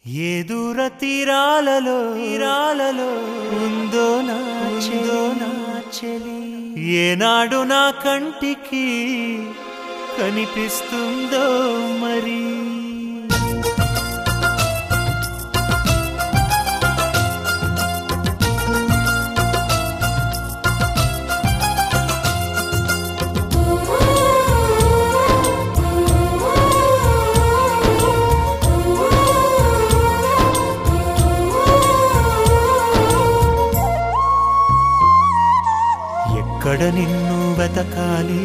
ఏ దూర తీరాలలో ఉందో నా చెలి ఏనాడు నా కంటికి కనిపిస్తుందో మరి ఎక్కడ నిన్ను వెతకాలి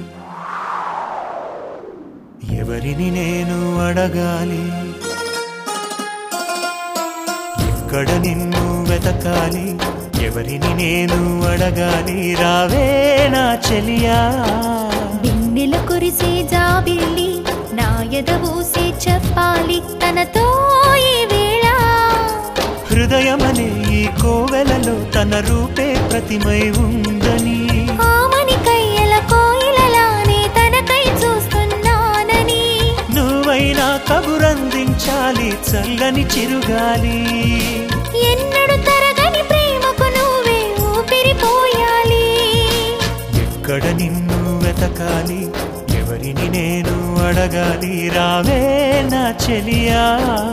ఎవరిని నేను అడగాలి ఎక్కడ నిన్ను వెతకాలి ఎవరిని నేను అడగాలి రావే నా చెలియా వెన్నెల కురిసే జాబిల్లి నా ఎదవూసే చెప్పాలి తనతో ఈ వేళ హృదయమనే ఈ కోవెలలో తన రూపే ప్రతిమై ఉందని ఆమని కయ్యల కోయిలలానే తనకై చూస్తున్నానని నువ్వైనా కబురందించాలి చల్లని చిరుగాలి ఎన్నడు తరగని ప్రేమకు నువ్వే ఊపిరిపోయాలి ఎక్కడ నిన్ను వెతకాలి ఎవరిని నేను అడగాలి రావే నా చెలియా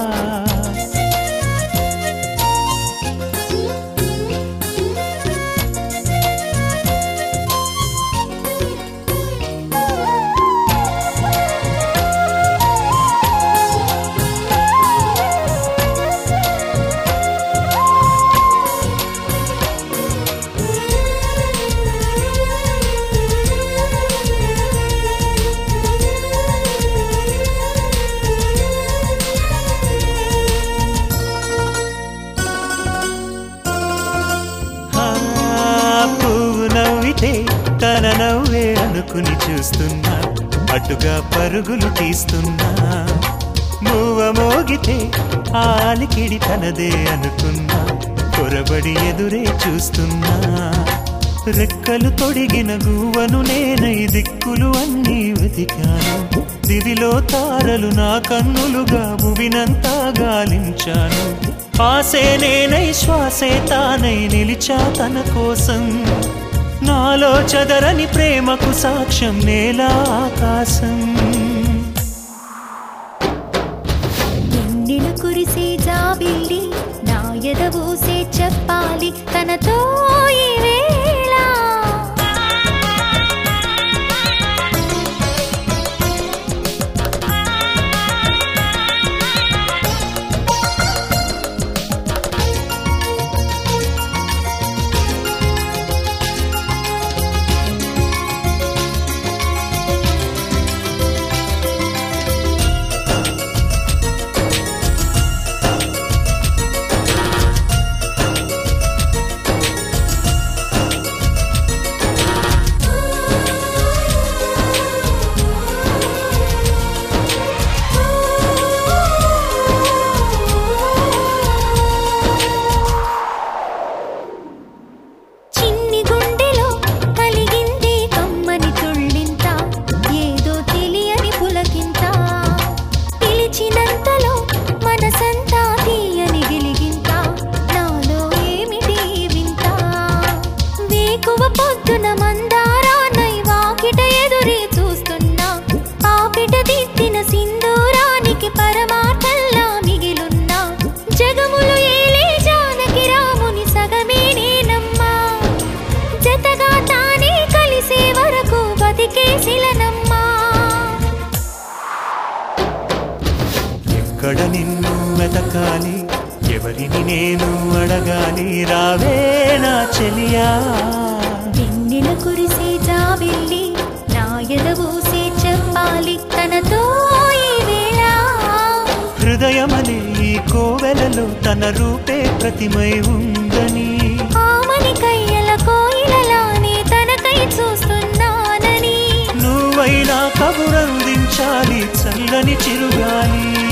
తన నవ్వే అనుకుని చూస్తున్నా అటుగా పరుగులు తీస్తున్నా మూవ మోగితే ఆలికిడి తనదే అనుకున్నా పొరబడి ఎదురే చూస్తున్నా రెక్కలు తొడిగిన గువ్వను నేనై దిక్కులు అన్నీ వెతికాను దివిలో తారలు నా కన్నులుగా భువినంతా గాలించాను ఆసే నేనై శ్వాసే తానై నిలిచా తన కోసం నాలో చదరని ప్రేమకు సాక్ష్యం నేల ఆకాశం వెన్నెల కురిసే జాబిల్లి నా ఎదవూసే చెప్పాలి తనతో ఈ వేళ పొద్దున మందారానై వాకిట ఎదురే చూస్తున్నా పాపిట దిద్దిన సింధూరానికి పరమార్థంలా మిగిలున్నా జగములు ఏలే జానకి రాముని సగమే నేనమ్మా జతగా తానే కలిసే వరకు బతికే శిలనమ్మా ఎక్కడ నిన్ను వెతకాలి ఎవరిని నేను అడగాలి రావే నా చెలియా వెన్నెల కురిసే జాబిల్లి నా ఎదవూసే చెప్పాలి తనతో ఈ వేళ హృదయమనే ఈ కోవెలలో తన రూపే ప్రతిమై ఉందని ఆమని కయ్యల కోయిలలానే తనకై చూస్తున్నానని నువ్వైనా కబురందించాలి చల్లని చిరుగాలి